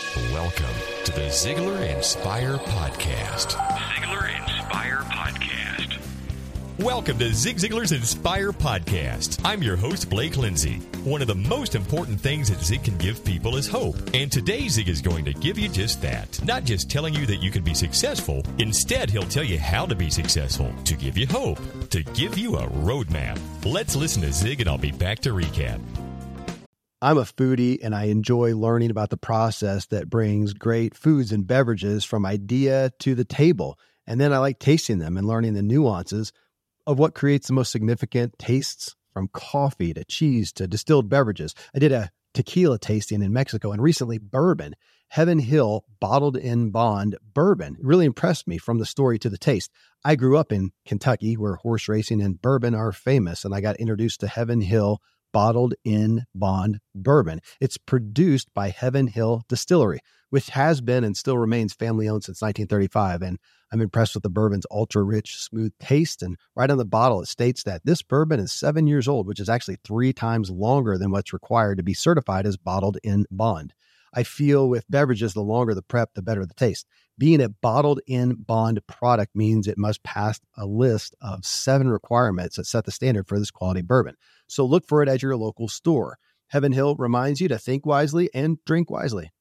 Welcome to the Ziglar Inspire Podcast. Ziglar Inspire Podcast. Welcome to Zig Ziglar's Inspire Podcast. I'm your host, Blake Lindsay. One of the most important things that Zig can give people is hope. And today, Zig is going to give you just that. Not just telling you that you can be successful. Instead, he'll tell you how to be successful, to give you hope, to give you a roadmap. Let's listen to Zig, and I'll be back to recap. I'm a foodie, and I enjoy learning about the process that brings great foods and beverages from idea to the table. And then I like tasting them and learning the nuances of what creates the most significant tastes, from coffee to cheese to distilled beverages. I did a tequila tasting in Mexico, and recently bourbon. Heaven Hill Bottled in Bond bourbon really impressed me from the story to the taste. I grew up in Kentucky, where horse racing and bourbon are famous, and I got introduced to Heaven Hill Bottled in Bond bourbon. It's produced by Heaven Hill Distillery, which has been and still remains family-owned since 1935. And I'm impressed with the bourbon's ultra-rich, smooth taste. And right on the bottle, it states that this bourbon is 7 years old, which is actually 3 times longer than what's required to be certified as Bottled in Bond. I feel with beverages, the longer the prep, the better the taste. Being a Bottled in Bond product means it must pass a list of 7 requirements that set the standard for this quality bourbon. So look for it at your local store. Heaven Hill reminds you to think wisely and drink wisely.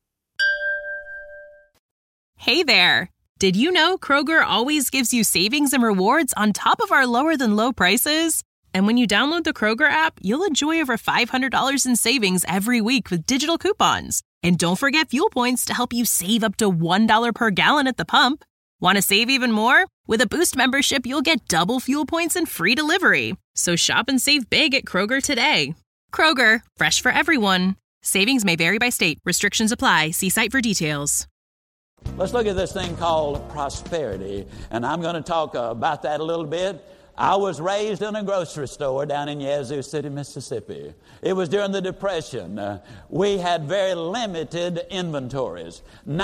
Hey there. Did you know Kroger always gives you savings and rewards on top of our lower than low prices? And when you download the Kroger app, you'll enjoy over $500 in savings every week with digital coupons. And don't forget fuel points to help you save up to $1 per gallon at the pump. Want to save even more? With a Boost membership, you'll get double fuel points and free delivery. So shop and save big at Kroger today. Kroger, fresh for everyone. Savings may vary by state. Restrictions apply. See site for details. Let's look at this thing called prosperity, and I'm going to talk about that a little bit. I was raised in a grocery store down in Yazoo City, Mississippi. It was during the Depression. We had very limited inventories.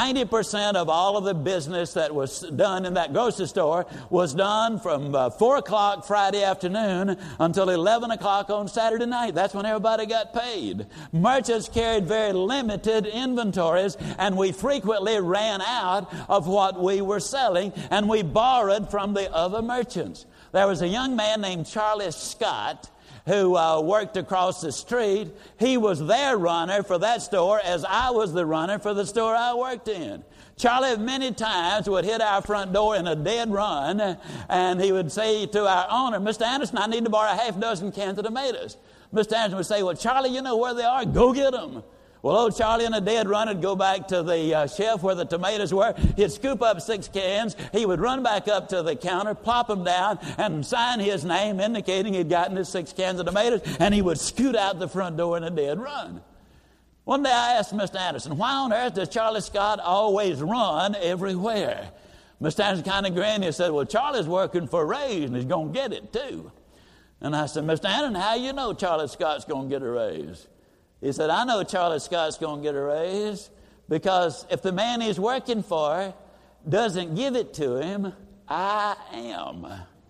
90% of all of the business that was done in that grocery store was done from 4 o'clock Friday afternoon until 11 o'clock on Saturday night. That's when everybody got paid. Merchants carried very limited inventories, and we frequently ran out of what we were selling, and we borrowed from the other merchants. There was a young man named Charlie Scott who worked across the street. He was their runner for that store as I was the runner for the store I worked in. Charlie many times would hit our front door in a dead run, and he would say to our owner, "Mr. Anderson, I need to borrow 6 cans of tomatoes." Mr. Anderson would say, "Well, Charlie, you know where they are. Go get them." Well, old Charlie in a dead run would go back to the shelf where the tomatoes were. He'd scoop up 6 cans. He would run back up to the counter, plop them down, and sign his name, indicating he'd gotten his 6 cans of tomatoes, and he would scoot out the front door in a dead run. One day I asked Mr. Anderson, "Why on earth does Charlie Scott always run everywhere?" Mr. Anderson kind of grinned. He said, "Well, Charlie's working for a raise, and he's going to get it, too." And I said, "Mr. Anderson, how you know Charlie Scott's going to get a raise?" He said, "I know Charlie Scott's going to get a raise because if the man he's working for doesn't give it to him, I am."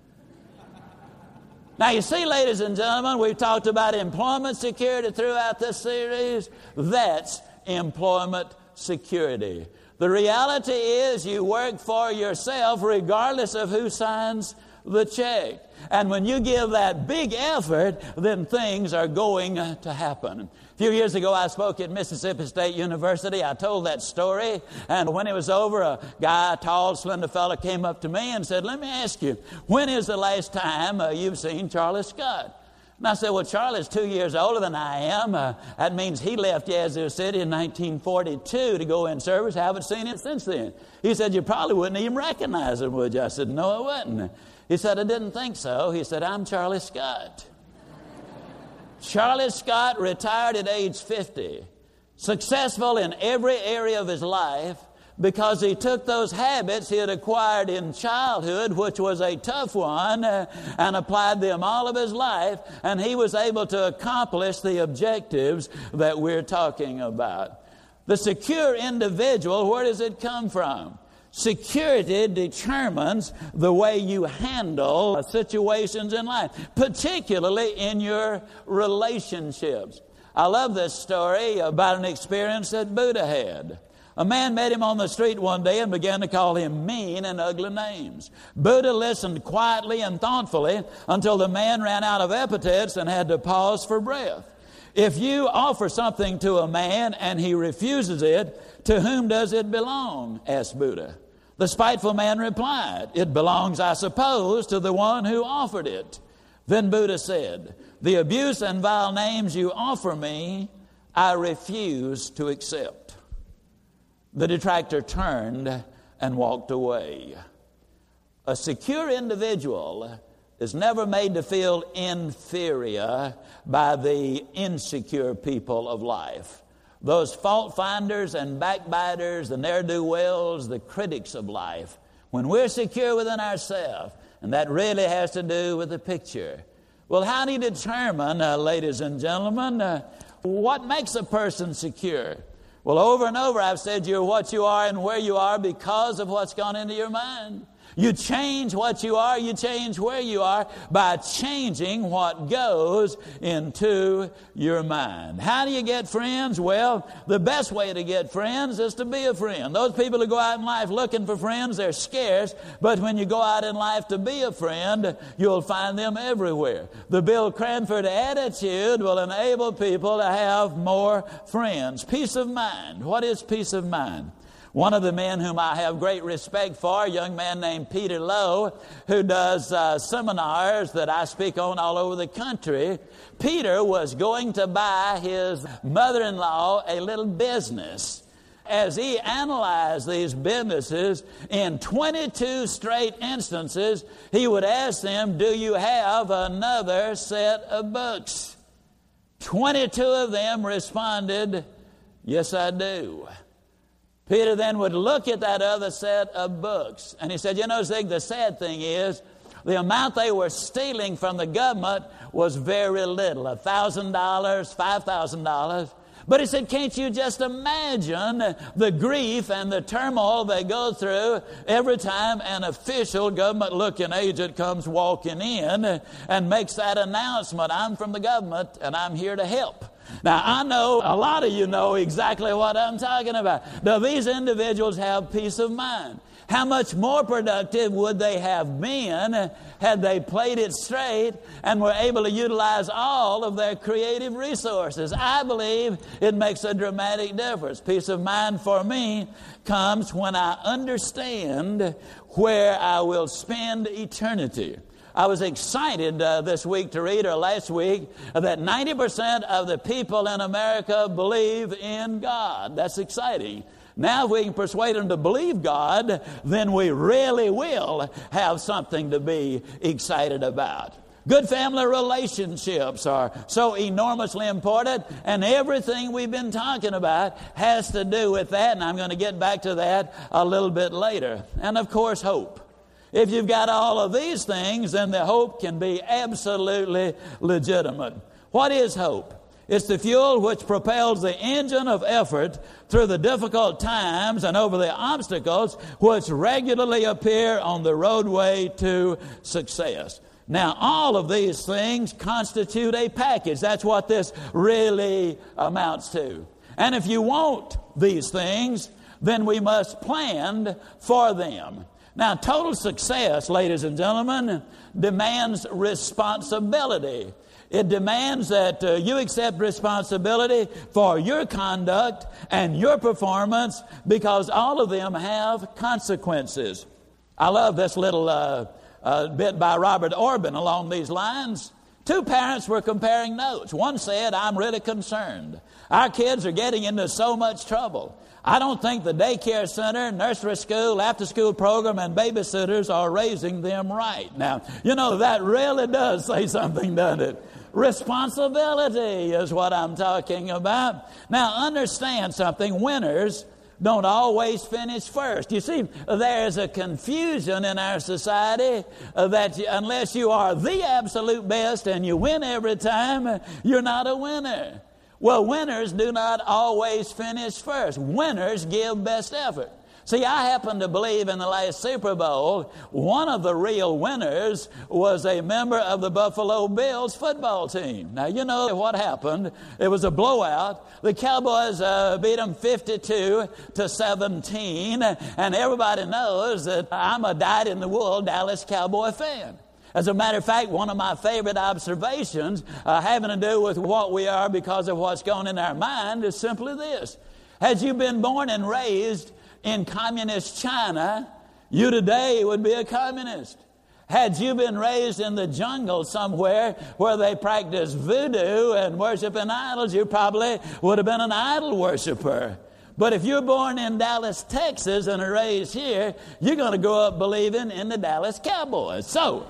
Now, you see, ladies and gentlemen, we've talked about employment security throughout this series. That's employment security. The reality is you work for yourself regardless of who signs the check. And when you give that big effort, then things are going to happen. A few years ago, I spoke at Mississippi State University. I told that story. And when it was over, a guy, a tall, slender fella, came up to me and said, "Let me ask you, when is the last time you've seen Charlie Scott?" And I said, "Well, Charlie's 2 years older than I am. That means he left Yazoo City in 1942 to go in service. I haven't seen him since then." He said, "You probably wouldn't even recognize him, would you?" I said, "No, I wouldn't." He said, "I didn't think so." He said, "I'm Charlie Scott." Charlie Scott retired at age 50, successful in every area of his life because he took those habits he had acquired in childhood, which was a tough one, and applied them all of his life, and he was able to accomplish the objectives that we're talking about. The secure individual, where does it come from? Security determines the way you handle situations in life, particularly in your relationships. I love this story about an experience that Buddha had. A man met him on the street one day and began to call him mean and ugly names. Buddha listened quietly and thoughtfully until the man ran out of epithets and had to pause for breath. If you offer something to a man and he refuses it, to whom does it belong? Asked Buddha. The spiteful man replied, it belongs, I suppose, to the one who offered it. Then Buddha said, the abuse and vile names you offer me, I refuse to accept. The detractor turned and walked away. A secure individual is never made to feel inferior by the insecure people of life. Those fault finders and backbiters, the ne'er-do-wells, the critics of life. When we're secure within ourselves, and that really has to do with the picture. Well, how do you determine, ladies and gentlemen, what makes a person secure? Well, over and over I've said you're what you are and where you are because of what's gone into your mind. You change what you are, you change where you are by changing what goes into your mind. How do you get friends? Well, the best way to get friends is to be a friend. Those people who go out in life looking for friends, they're scarce, but when you go out in life to be a friend, you'll find them everywhere. The Bill Cranford attitude will enable people to have more friends. Peace of mind. What is peace of mind? One of the men whom I have great respect for, a young man named Peter Lowe, who does seminars that I speak on all over the country. Peter was going to buy his mother-in-law a little business. As he analyzed these businesses, in 22 straight instances, he would ask them, do you have another set of books? 22 of them responded, yes, I do. Peter then would look at that other set of books. And he said, you know, Zig, the sad thing is, the amount they were stealing from the government was very little, $1,000, $5,000. But he said, can't you just imagine the grief and the turmoil they go through every time an official government-looking agent comes walking in and makes that announcement, I'm from the government and I'm here to help. Now, I know a lot of you know exactly what I'm talking about. Now, these individuals have peace of mind. How much more productive would they have been had they played it straight and were able to utilize all of their creative resources? I believe it makes a dramatic difference. Peace of mind for me comes when I understand where I will spend eternity. I was excited this week to read, or last week, that 90% of the people in America believe in God. That's exciting. Now, if we can persuade them to believe God, then we really will have something to be excited about. Good family relationships are so enormously important, and everything we've been talking about has to do with that, and I'm going to get back to that a little bit later. And, of course, hope. If you've got all of these things, then the hope can be absolutely legitimate. What is hope? It's the fuel which propels the engine of effort through the difficult times and over the obstacles which regularly appear on the roadway to success. Now, all of these things constitute a package. That's what this really amounts to. And if you want these things, then we must plan for them. Now, total success, ladies and gentlemen, demands responsibility. It demands that you accept responsibility for your conduct and your performance, because all of them have consequences. I love this little bit by Robert Orban along these lines. Two parents were comparing notes. One said, I'm really concerned. Our kids are getting into so much trouble. I don't think the daycare center, nursery school, after-school program, and babysitters are raising them right. Now, you know, that really does say something, doesn't it? Responsibility is what I'm talking about. Now, understand something. Winners don't always finish first. You see, there is a confusion in our society that unless you are the absolute best and you win every time, you're not a winner. Well, winners do not always finish first. Winners give best effort. See, I happen to believe in the last Super Bowl, one of the real winners was a member of the Buffalo Bills football team. Now, you know what happened. It was a blowout. The Cowboys beat them 52-17, and everybody knows that I'm a dyed-in-the-wool Dallas Cowboy fan. As a matter of fact, one of my favorite observations having to do with what we are because of what's going in our mind is simply this. Had you been born and raised in communist China, you today would be a communist. Had you been raised in the jungle somewhere where they practice voodoo and worshiping idols, you probably would have been an idol worshiper. But if you're born in Dallas, Texas, and are raised here, you're going to grow up believing in the Dallas Cowboys. So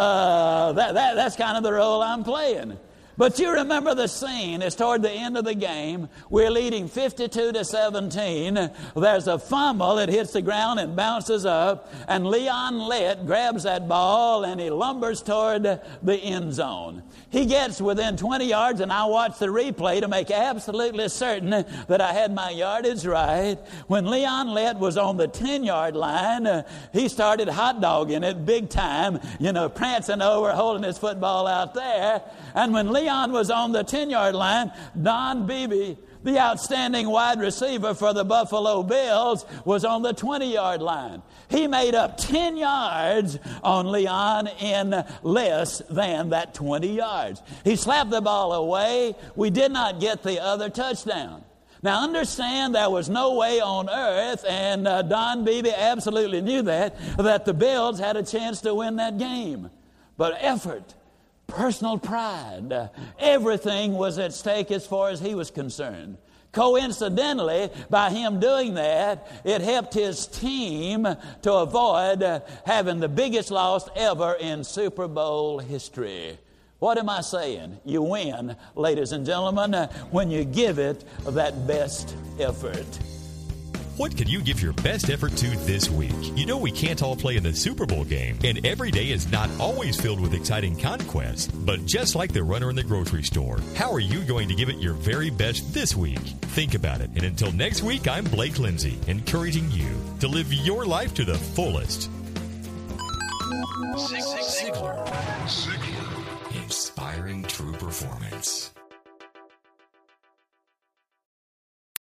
that's kind of the role I'm playing. But you remember the scene. It's toward the end of the game. We're leading 52-17. There's a fumble. It hits the ground and bounces up. And Leon Lett grabs that ball and he lumbers toward the end zone. He gets within 20 yards, and I watched the replay to make absolutely certain that I had my yardage right. When Leon Lett was on the 10-yard line, he started hot dogging it big time, prancing over, holding his football out there. And when Leon was on the 10-yard line, Don Beebe, the outstanding wide receiver for the Buffalo Bills, was on the 20-yard line. He made up 10 yards on Leon in less than that 20 yards. He slapped the ball away. We did not get the other touchdown. Now understand, there was no way on earth, and Don Beebe absolutely knew that the Bills had a chance to win that game. But effort, personal pride, everything was at stake as far as he was concerned. Coincidentally, by him doing that, it helped his team to avoid having the biggest loss ever in Super Bowl history. What am I saying? You win, ladies and gentlemen, when you give it that best effort. What could you give your best effort to this week? You know we can't all play in the Super Bowl game, and every day is not always filled with exciting conquests. But just like the runner in the grocery store, how are you going to give it your very best this week? Think about it. And until next week, I'm Blake Lindsay, encouraging you to live your life to the fullest. Ziglar. Inspiring true performance.